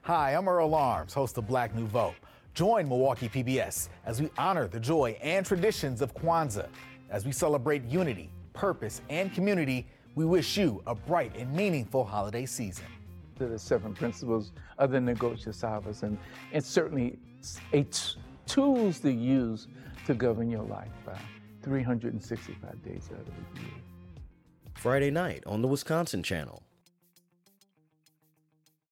Hi, I'm Earl Arms, host of Black Nouveau. Join Milwaukee PBS as we honor the joy and traditions of Kwanzaa. As we celebrate unity, purpose, and community, we wish you a bright and meaningful holiday season. The 7 principles of the Negotia Sabbath, and it's certainly tools to use to govern your life 365 days out of the year. Friday night on the Wisconsin Channel.